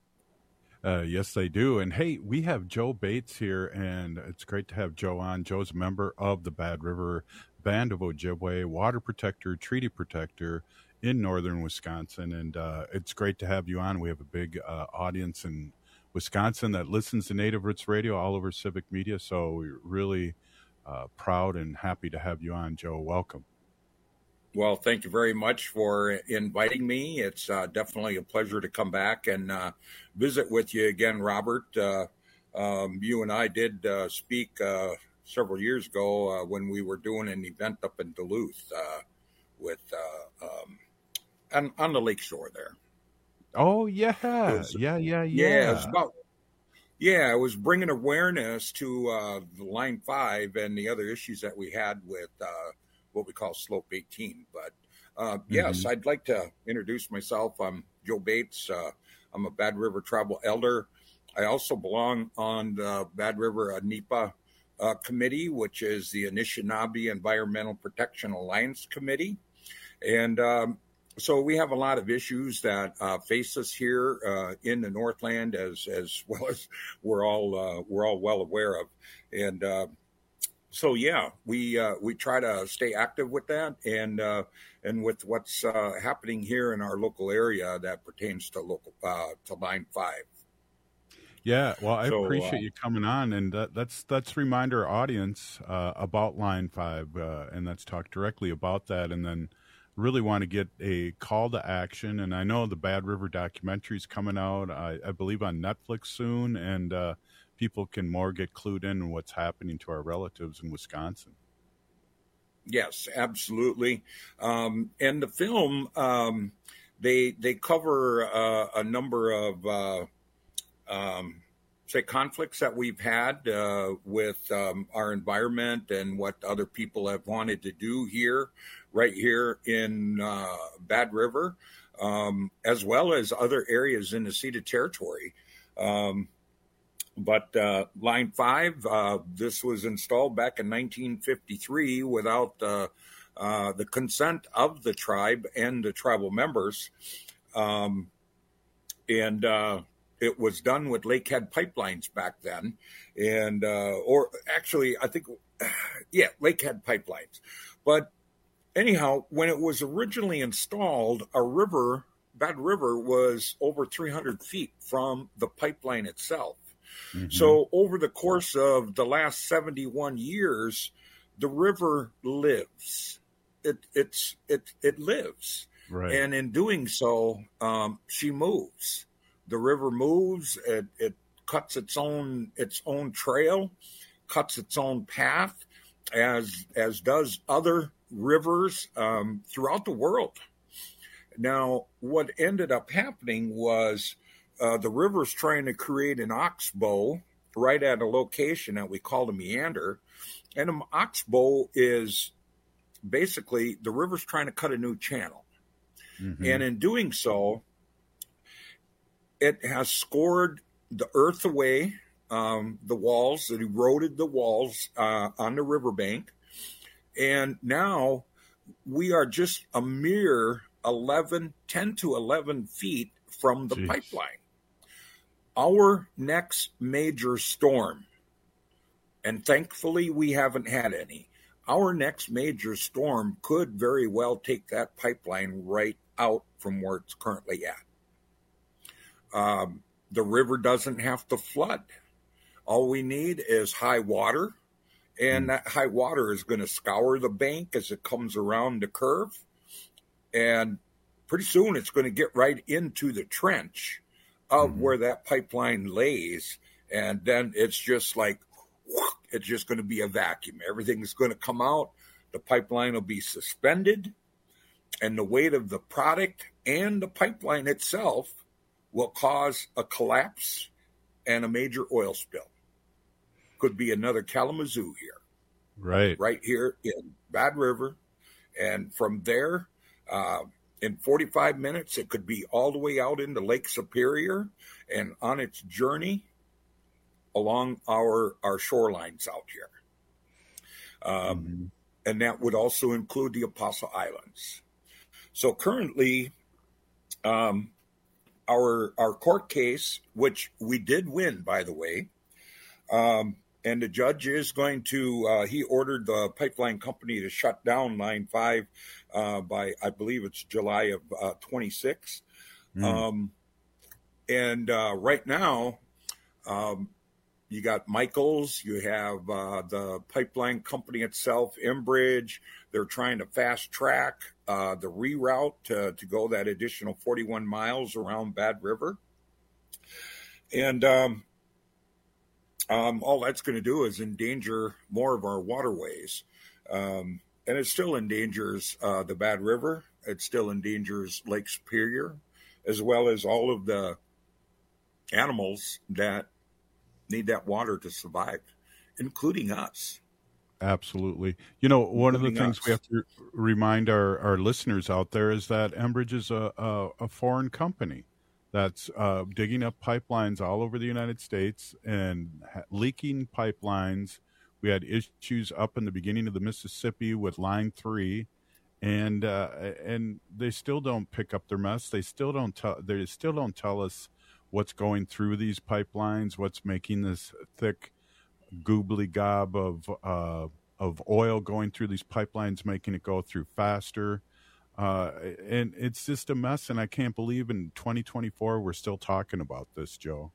Uh, yes, they do. And hey, we have Joe Bates here, and it's great to have Joe on. Joe's a member of the Bad River Band of Ojibwe, water protector, treaty protector in northern Wisconsin. And uh, it's great to have you on. We have a big uh, audience in Wisconsin that listens to Native Roots Radio all over Civic Media. So we're really uh, proud and happy to have you on, Joe. Welcome. Well, thank you very much for inviting me. It's uh, definitely a pleasure to come back and uh, visit with you again, Robert. Uh, um, you and I did uh, speak uh, several years ago uh, when we were doing an event up in Duluth uh, with uh, um, on, on the lakeshore there. Oh, yeah. Was, yeah, yeah, yeah. Yeah, it was about, yeah, it was bringing awareness to uh, the Line five and the other issues that we had with uh, what we call Slope eighteen. But uh, yes, mm-hmm. I'd like to introduce myself. I'm Joe Bates. Uh, I'm a Bad River Tribal Elder. I also belong on the Bad River uh, NEPA uh, Committee, which is the Anishinaabe Environmental Protection Alliance Committee. And um, so we have a lot of issues that uh, face us here uh, in the Northland, as as well as we're all uh, we're all well aware of. And uh, So yeah, we uh, we try to stay active with that, and uh, and with what's uh, happening here in our local area that pertains to local uh, to Line Five. Yeah, well, I So, appreciate uh, you coming on, and that, that's that's remind our audience uh, about Line Five, uh, and let's talk directly about that, and then really want to get a call to action. And I know the Bad River documentary is coming out, I, I believe, on Netflix soon, and uh, people can more get clued in on what's happening to our relatives in Wisconsin. Yes, absolutely. Um, and the film, um, they they cover uh, a number of, uh, um, say, conflicts that we've had uh, with um, our environment and what other people have wanted to do here, right here in uh, Bad River, um, as well as other areas in the ceded territory. Um, But uh, Line five, uh, this was installed back in nineteen fifty-three without uh, uh, the consent of the tribe and the tribal members. Um, and uh, it was done with Lakehead pipelines back then. And, uh, or actually, I think, yeah, Lakehead pipelines. But anyhow, when it was originally installed, a river, Bad River, was over three hundred feet from the pipeline itself. Mm-hmm. So over the course of the last seventy-one years, the river lives. It it's it it lives, right. And in doing so, um, she moves. The river moves. It, it cuts its own its own trail, cuts its own path, as as does other rivers um, throughout the world. Now, what ended up happening was. Uh, the river's trying to create an oxbow right at a location that we call the meander. And an oxbow is basically the river's trying to cut a new channel. Mm-hmm. And in doing so, it has scored the earth away, um, the walls, it eroded the walls uh, on the riverbank. And now we are just a mere eleven, ten to eleven feet from the Jeez. pipeline. Our next major storm, and thankfully we haven't had any, our next major storm could very well take that pipeline right out from where it's currently at. Um, the river doesn't have to flood. All we need is high water, and mm. that high water is going to scour the bank as it comes around the curve, and pretty soon it's going to get right into the trench of mm-hmm. where that pipeline lays. And then it's just like, it's just going to be a vacuum. Everything's going to come out. The pipeline will be suspended. And the weight of the product and the pipeline itself will cause a collapse and a major oil spill. Could be another Kalamazoo here. Right. Right here in Bad River. And from there, uh, in forty-five minutes, it could be all the way out into Lake Superior and on its journey along our, our shorelines out here. Um, mm-hmm. And that would also include the Apostle Islands. So currently, um, our our court case, which we did win, by the way, um, and the judge is going to, uh, he ordered the pipeline company to shut down Line five uh, by, I believe it's July of uh, twenty-six. Mm. Um, and uh, right now, um, you got Michaels, you have uh, the pipeline company itself, Enbridge. They're trying to fast track uh, the reroute to, to go that additional forty-one miles around Bad River. And um, um, all that's going to do is endanger more of our waterways. Um, and it still endangers uh, the Bad River. It still endangers Lake Superior, as well as all of the animals that need that water to survive, including us. Absolutely. You know, one including of the things us. we have to remind our, our listeners out there is that Enbridge is a, a, a foreign company that's uh, digging up pipelines all over the United States and ha- leaking pipelines. We had issues up in the beginning of the Mississippi with Line three, and uh, and they still don't pick up their mess. They still don't tell. They still don't tell us what's going through these pipelines, what's making this thick goobly gob of uh, of oil going through these pipelines, making it go through faster. Uh, and it's just a mess. And I can't believe in twenty twenty-four we're still talking about this, Joe.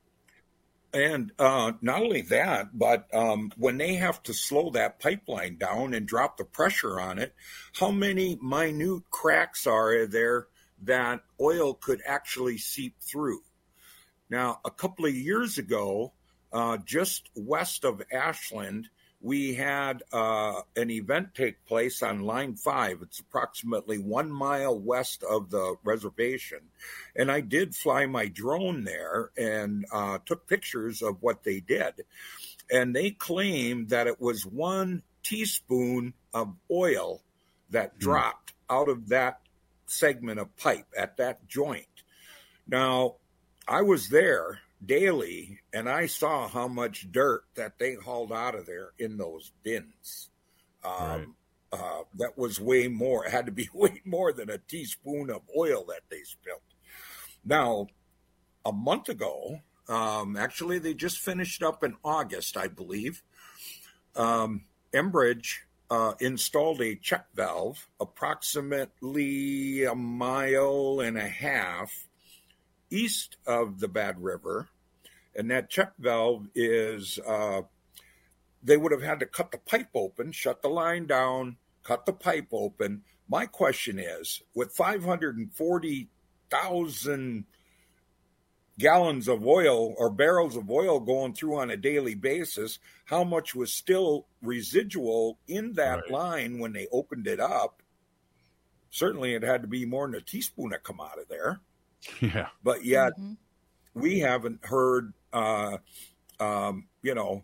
And uh, not only that, but um, when they have to slow that pipeline down and drop the pressure on it, how many minute cracks are there that oil could actually seep through? Now, a couple of years ago, uh, just west of Ashland, we had uh, an event take place on Line five. It's approximately one mile west of the reservation. And I did fly my drone there and uh, took pictures of what they did. And they claimed that it was one teaspoon of oil that dropped mm. out of that segment of pipe at that joint. Now, I was there daily, and I saw how much dirt that they hauled out of there in those bins. Um, right. uh, that was way more. It had to be way more than a teaspoon of oil that they spilled. Now, a month ago, um, actually, they just finished up in August, I believe. Um, Enbridge uh, installed a check valve approximately a mile and a half east of the Bad River, and that check valve is, uh, they would have had to cut the pipe open, shut the line down, cut the pipe open. My question is, with five hundred forty thousand gallons of oil or barrels of oil going through on a daily basis, how much was still residual in that right. line when they opened it up? Certainly it had to be more than a teaspoon that come out of there. Yeah. But yet mm-hmm. we haven't heard, uh, um, you know,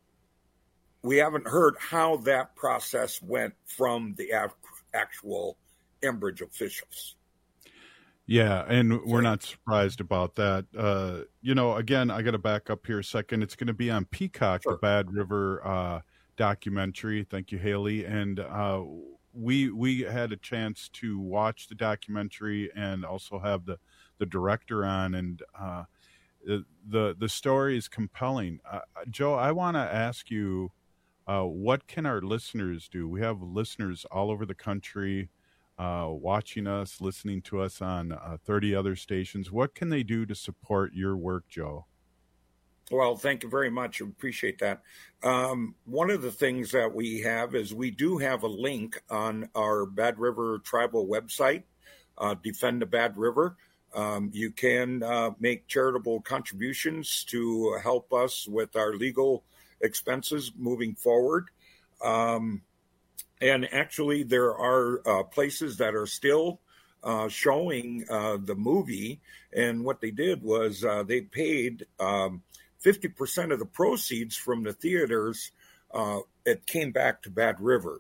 we haven't heard how that process went from the af- actual Enbridge officials. Yeah, and we're not surprised about that. Uh, you know, again, I got to back up here a second. It's going to be on Peacock, sure. the Bad River uh, documentary. Thank you, Haley. And uh, we we had a chance to watch the documentary and also have the the director on, and uh, the the story is compelling. Uh, Joe, I want to ask you, uh, what can our listeners do? We have listeners all over the country uh, watching us, listening to us on uh, thirty other stations. What can they do to support your work, Joe? Well, thank you very much. I appreciate that. Um, one of the things that we have is we do have a link on our Bad River Tribal website, uh, Defend the Bad River. Um, you can uh, make charitable contributions to help us with our legal expenses moving forward. Um, and actually, there are uh, places that are still uh, showing uh, the movie. And what they did was uh, they paid um, fifty percent of the proceeds from the theaters. Uh, it came back to Bad River.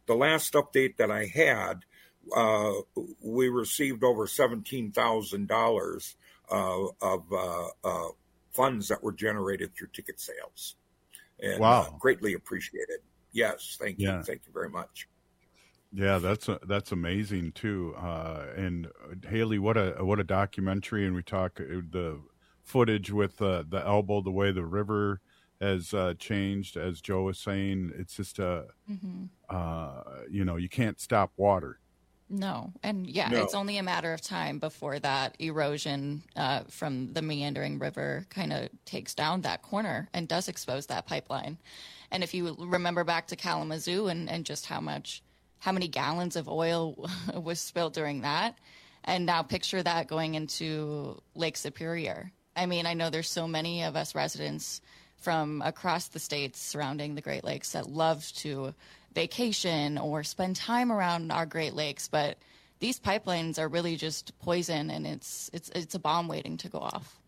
the last update that I had, uh, we received over seventeen thousand dollars uh, of uh, uh, funds that were generated through ticket sales. And, wow. Uh, greatly appreciated. Yes, thank you. Yeah. Thank you very much. Yeah, that's a, that's amazing too. Uh, and uh, Haley, what a what a documentary! And we talk uh, the footage with uh, the elbow, the way the river has uh, changed, as Joe was saying. It's just a, Mm-hmm. uh, you know, you can't stop water. No. And yeah, No. it's only a matter of time before that erosion uh, from the meandering river kind of takes down that corner and does expose that pipeline. And if you remember back to Kalamazoo and, and just how much, how many gallons of oil was spilled during that, and now picture that going into Lake Superior. I mean, I know there's so many of us residents from across the states surrounding the Great Lakes that love to vacation or spend time around our Great Lakes, but these pipelines are really just poison, and it's it's it's a bomb waiting to go off.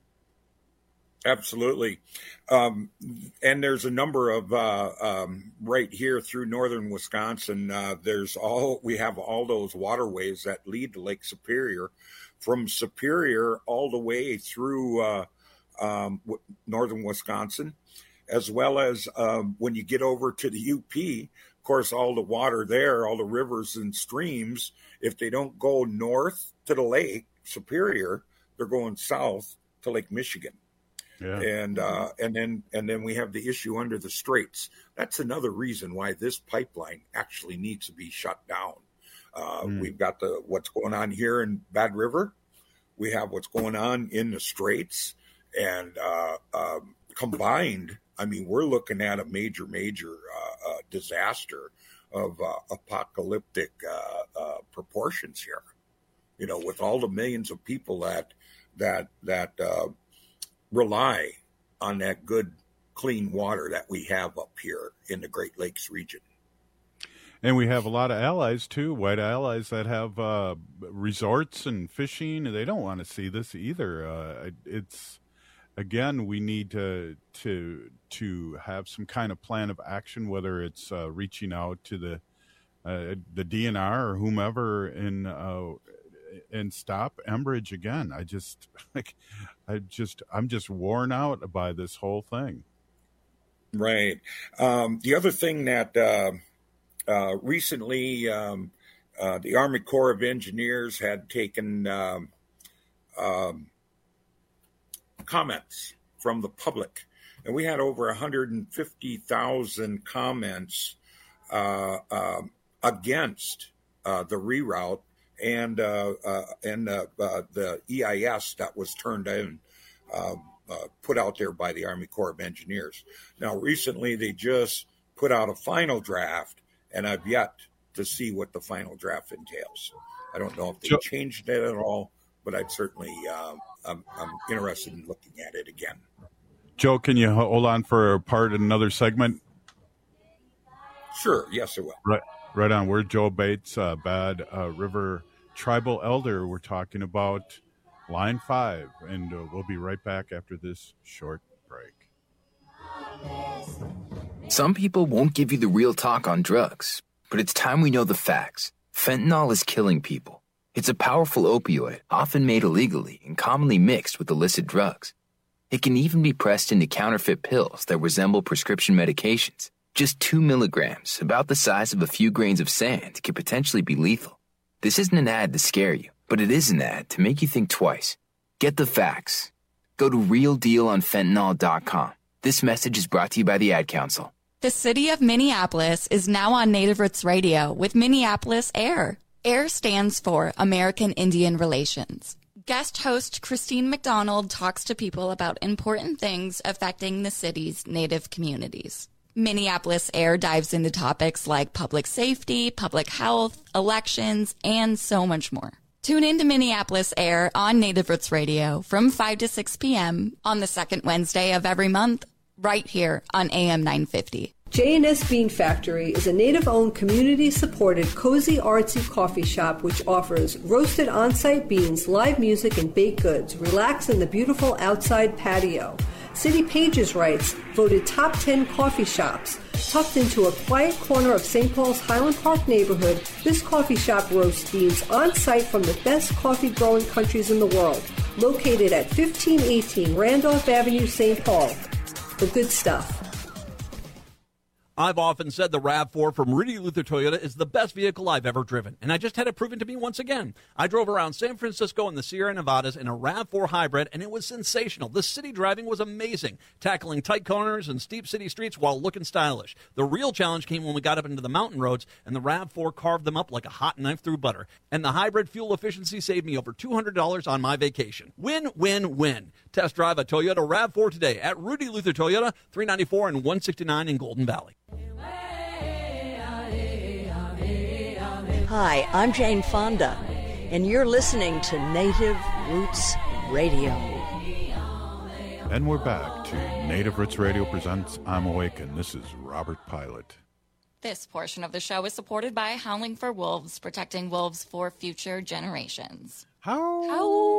Absolutely. Um, and there's a number of uh, um, right here through northern Wisconsin. Uh, there's all we have all those waterways that lead to Lake Superior, from Superior all the way through uh, um, w- northern Wisconsin, as well as um, when you get over to the U P. Of course, all the water there, all the rivers and streams, if they don't go north to the Lake Superior, they're going south to Lake Michigan. Yeah. And uh, and then and then we have the issue under the straits. That's another reason why this pipeline actually needs to be shut down. Uh, Mm. We've got the what's going on here in Bad River. We have what's going on in the straits, and uh, um, combined, I mean, we're looking at a major, major uh, uh, disaster of uh, apocalyptic uh, uh, proportions here. You know, with all the millions of people that that that. Uh, rely on that good, clean water that we have up here in the Great Lakes region. And we have a lot of allies too, white allies that have uh, resorts and fishing. They don't want to see this either. Uh, it's again, we need to to to have some kind of plan of action, whether it's uh, reaching out to the uh, the D N R or whomever, and uh, and stop Enbridge again. I just like, I just I'm just worn out by this whole thing. Right. Um, the other thing that uh, uh, recently um, uh, the Army Corps of Engineers had taken um, um, comments from the public, and we had over one hundred fifty thousand comments uh, um, against uh, the reroute and uh, uh, and uh, uh, the E I S that was turned in. Uh, Uh, put out there by the Army Corps of Engineers. Now, recently they just put out a final draft, and I've yet to see what the final draft entails. I don't know if they changed it at all, but I'd certainly, uh, I'm, I'm interested in looking at it again. Joe, can you hold on for a part in another segment? Sure, yes, I will. Right, right on. We're Joe Bates, uh, Bad uh, River Tribal Elder. We're talking about Line five, and uh, we'll be right back after this short break. Some people won't give you the real talk on drugs, but it's time we know the facts. Fentanyl is killing people. It's a powerful opioid, often made illegally and commonly mixed with illicit drugs. It can even be pressed into counterfeit pills that resemble prescription medications. Just two milligrams, about the size of a few grains of sand, could potentially be lethal. This isn't an ad to scare you, but it is an ad to make you think twice. Get the facts. Go to real deal on fentanyl dot com. This message is brought to you by the Ad Council. The city of Minneapolis is now on Native Roots Radio with Minneapolis AIR. AIR stands for American Indian Relations. Guest host Christine McDonald talks to people about important things affecting the city's Native communities. Minneapolis AIR dives into topics like public safety, public health, elections, and so much more. Tune in to Minneapolis AIR on Native Roots Radio from five to six p.m. on the second Wednesday of every month, right here on A M nine fifty. J and S Bean Factory is a Native-owned, community-supported, cozy, artsy coffee shop which offers roasted on-site beans, live music, and baked goods. Relax in the beautiful outside patio. City Pages writes, voted top ten coffee shops. Tucked into a quiet corner of Saint Paul's Highland Park neighborhood, this coffee shop roasts beans on site from the best coffee growing countries in the world. Located at fifteen eighteen Randolph Avenue, Saint Paul. The good stuff. I've often said the RAV four from Rudy Luther Toyota is the best vehicle I've ever driven, and I just had it proven to me once again. I drove around San Francisco and the Sierra Nevadas in a RAV four hybrid, and it was sensational. The city driving was amazing, tackling tight corners and steep city streets while looking stylish. The real challenge came when we got up into the mountain roads, and the RAV four carved them up like a hot knife through butter. And the hybrid fuel efficiency saved me over two hundred dollars on my vacation. Win, win, win. Test drive a Toyota RAV four today at Rudy Luther Toyota, three ninety-four and one sixty-nine in Golden Valley. Hi, I'm Jane Fonda, and you're listening to Native Roots Radio. And we're back to Native Roots Radio presents I'm Awake, and this is Robert Pilot. This portion of the show is supported by Howling for Wolves, protecting wolves for future generations. How?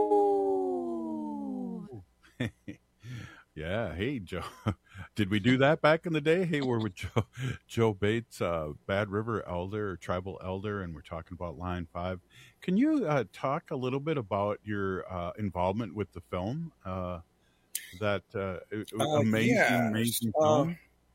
How? Yeah, hey, Joe. Did we do that back in the day? Hey, we're with Joe, Joe Bates, uh, Bad River Elder, or Tribal Elder, and we're talking about Line five. Can you uh, talk a little bit about your uh, involvement with the film? Uh, that uh, uh, amazing, yes. amazing uh, film?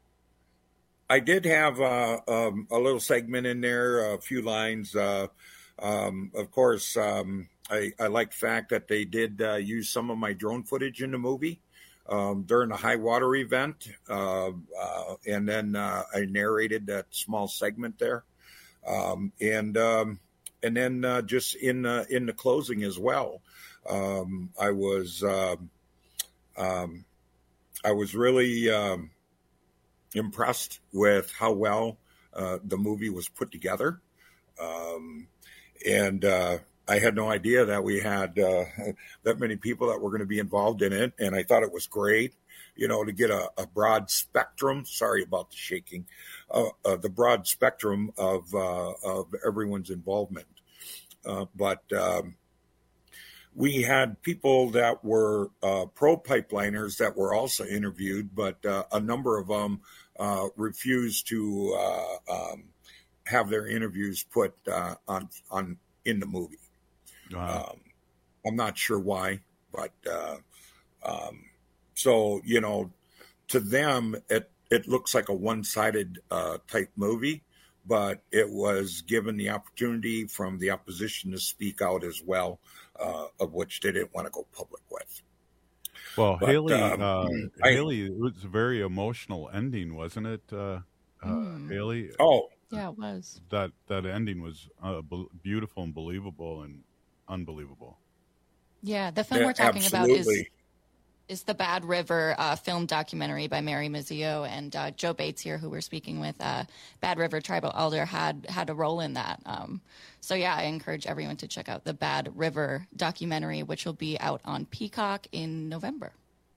I did have uh, um, a little segment in there, a few lines. Uh, um, of course, um, I, I like the fact that they did uh, use some of my drone footage in the movie. Um, during the high water event, uh, uh, and then uh, I narrated that small segment there, um, and um, and then uh, just in uh, in the closing as well, um, I was um, um, I was really um, impressed with how well uh, the movie was put together, um, and. Uh, I had no idea that we had uh, that many people that were going to be involved in it, and I thought it was great, you know, to get a, a broad spectrum. Sorry about the shaking, uh, uh, the broad spectrum of uh, of everyone's involvement. Uh, but um, we had people that were uh, pro pipeliners that were also interviewed, but uh, a number of them uh, refused to uh, um, have their interviews put uh, on on in the movie. Wow. Um, I'm not sure why, but uh, um, so, you know, to them, it, it looks like a one-sided uh, type movie, but it was given the opportunity from the opposition to speak out as well, uh, of which they didn't want to go public with. Well, But, Haley, um, uh, I- Haley, it was a very emotional ending, wasn't it, uh, uh, Mm. Haley? Oh, Yeah, it was. That that ending was uh, be- beautiful and believable and unbelievable. Yeah, the film Yeah, we're talking about is absolutely. is the Bad River uh, film documentary by Mary Mazzio and uh, Joe Bates here, who we're speaking with. Uh, Bad River Tribal Elder had had a role in that. Um, so yeah, I encourage everyone to check out the Bad River documentary, which will be out on Peacock in November.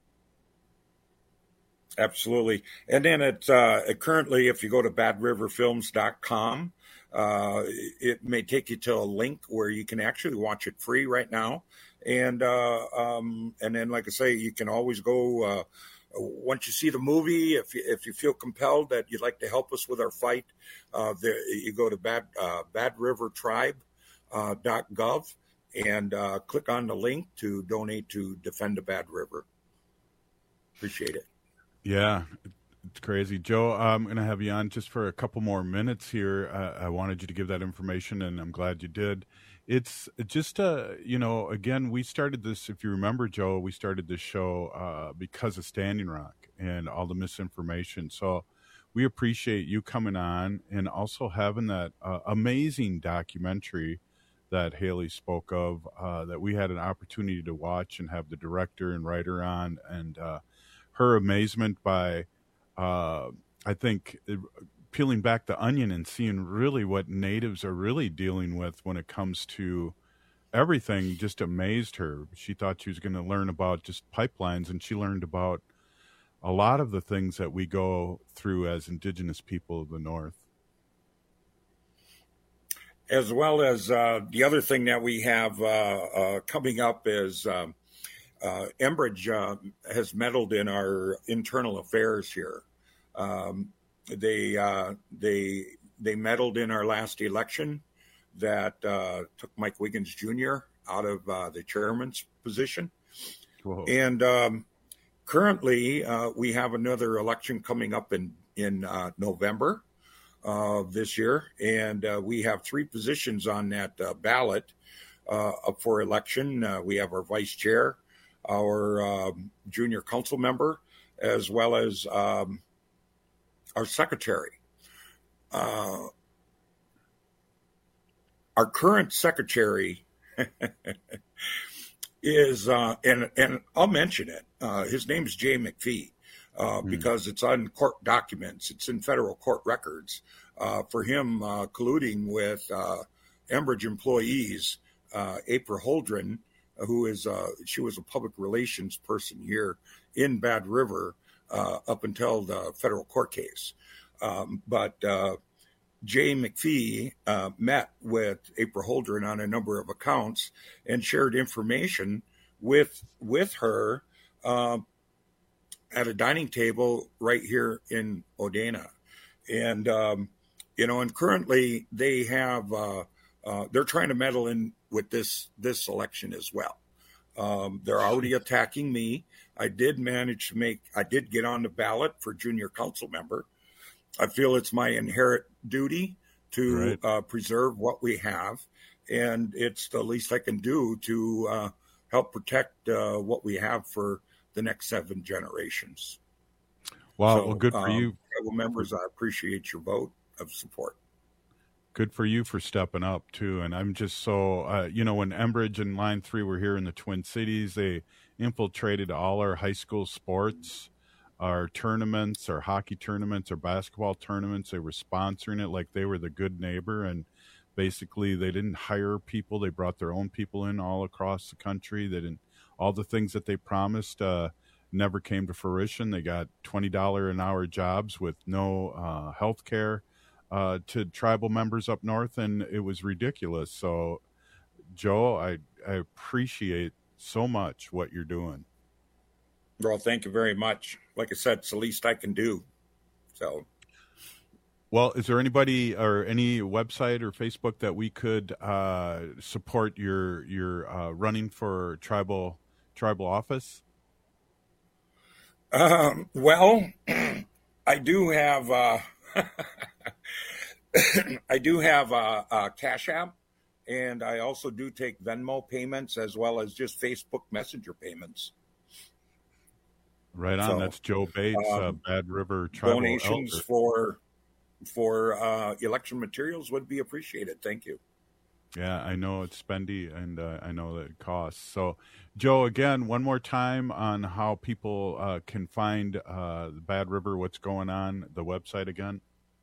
Absolutely. And then it's uh, currently, if you go to bad river films dot com, uh, it may take you to a link where you can actually watch it free right now. And uh, um, and then, like I say, you can always go, uh, once you see the movie, if you, if you feel compelled that you'd like to help us with our fight, uh, there, you go to bad, uh, bad river tribe dot gov and uh, click on the link to donate to Defend the Bad River. Appreciate it. Yeah, it's crazy. Joe, I'm going to have you on just for a couple more minutes here. Uh, I wanted you to give that information, and I'm glad you did. It's just, uh, you know, again, we started this, if you remember, Joe, we started this show uh, because of Standing Rock and all the misinformation. So we appreciate you coming on and also having that uh, amazing documentary that Haley spoke of, uh, that we had an opportunity to watch and have the director and writer on, and uh, her amazement by, uh, I think, peeling back the onion and seeing really what natives are really dealing with when it comes to everything just amazed her. She thought she was going to learn about just pipelines, and she learned about a lot of the things that we go through as Indigenous people of the North. As well as uh, the other thing that we have uh, uh, coming up is um, uh, Enbridge uh, has meddled in our internal affairs here. Um, they uh, they they meddled in our last election that uh, took Mike Wiggins Junior out of uh, the chairman's position. Whoa. And um, currently, uh, we have another election coming up in in uh, November of this year, and uh, we have three positions on that uh, ballot uh, up for election. Uh, we have our vice chair, our um, junior council member, as well as um, our secretary. Uh, our current secretary is, uh, and and I'll mention it. Uh, his name is Jay McPhee. Uh, mm. Because it's on court documents, it's in federal court records uh, for him uh, colluding with uh, Enbridge employees, uh, April Holdren, who is uh, she was a public relations person here in Bad River uh, up until the federal court case. Um, but uh, Jay McPhee uh, met with April Holdren on a number of accounts and shared information with with her. Uh, at a dining table right here in Odena. And, um, you know, and currently they have, uh, uh, they're trying to meddle in with this, this election as well. Um, they're already attacking me. I did manage to make, I did get on the ballot for junior council member. I feel it's my inherent duty to right. uh, preserve what we have. And it's the least I can do to uh, help protect uh, what we have for the next seven generations. Wow, so, well, good for um, you. Tribal members, I appreciate your vote of support. Good for you for stepping up, too. And I'm just so, uh, you know, when Enbridge and Line three were here in the Twin Cities, they infiltrated all our high school sports, our tournaments, our hockey tournaments, our basketball tournaments. They were sponsoring it like they were the good neighbor. And basically, they didn't hire people. They brought their own people in all across the country. They didn't. All the things that they promised uh, never came to fruition. They got twenty dollars an hour jobs with no uh, health care uh, to tribal members up north, and it was ridiculous. So, Joe, I, I appreciate so much what you're doing. Well, thank you very much. Like I said, it's the least I can do. So, well, is there anybody or any website or Facebook that we could uh, support your your uh, running for tribal tribal office? Um, well, I do have uh, I do have a, a Cash App, and I also do take Venmo payments as well as just Facebook Messenger payments. Right on. So, that's Joe Bates, um, uh, Bad River Tribal donations Elder. for for uh, election materials would be appreciated. Thank you. Yeah, I know it's spendy, and uh, I know that it costs. So, Joe, again, one more time on how people uh, can find uh, the Bad River, what's going on, the website again.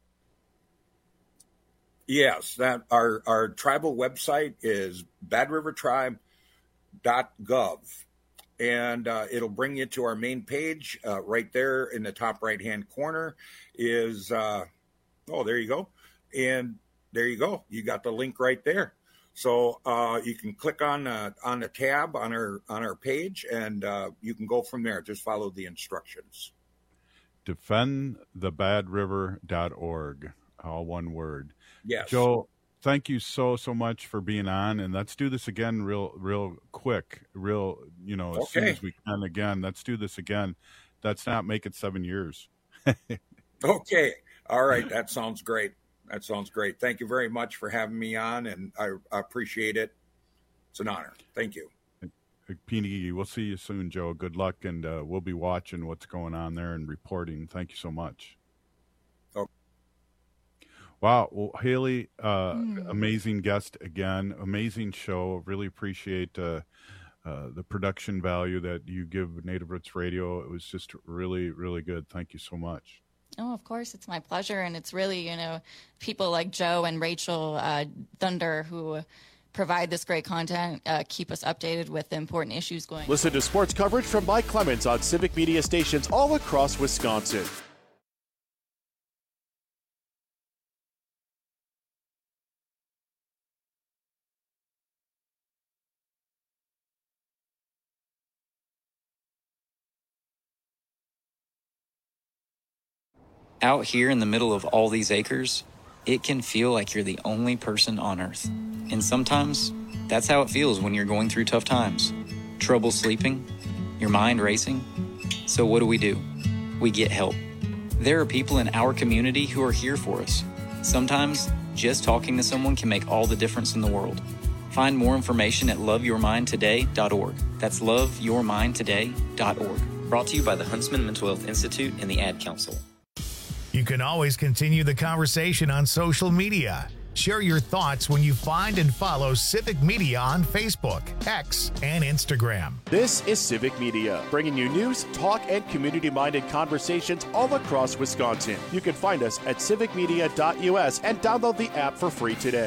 Yes, that our our tribal website is bad river tribe dot gov, and uh, it'll bring you to our main page. Uh, right there in the top right hand corner is uh, oh, there you go, and there you go. You got the link right there. So uh, you can click on uh, on the tab on our on our page, and uh, you can go from there. Just follow the instructions. defend the bad river dot org, all one word. Yes. Joe, thank you so so much for being on, and let's do this again real real quick, real you know as okay. soon as we can again. Let's do this again. Let's not make it seven years. Okay. All right. That sounds great. That sounds great. Thank you very much for having me on, and I, I appreciate it. It's an honor. Thank you. Peeny, we'll see you soon, Joe. Good luck, and uh, we'll be watching what's going on there and reporting. Thank you so much. Oh. Wow. Well, Haley, uh, Mm. amazing guest again. Amazing show. Really appreciate uh, uh, the production value that you give Native Roots Radio. It was just really, really good. Thank you so much. Oh, of course, it's my pleasure. And it's really, you know, people like Joe and Rachel uh, Thunder who provide this great content, uh, keep us updated with the important issues going on. Listen to sports coverage from Mike Clemens on Civic Media stations all across Wisconsin. Out here in the middle of all these acres, it can feel like you're the only person on Earth. And sometimes, that's how it feels when you're going through tough times. Trouble sleeping, your mind racing. So what do we do? We get help. There are people in our community who are here for us. Sometimes, just talking to someone can make all the difference in the world. Find more information at love your mind today dot org. That's love your mind today dot org. Brought to you by the Huntsman Mental Health Institute and the Ad Council. You can always continue the conversation on social media. Share your thoughts when you find and follow Civic Media on Facebook, X, and Instagram. This is Civic Media, bringing you news, talk, and community-minded conversations all across Wisconsin. You can find us at civic media dot U S and download the app for free today.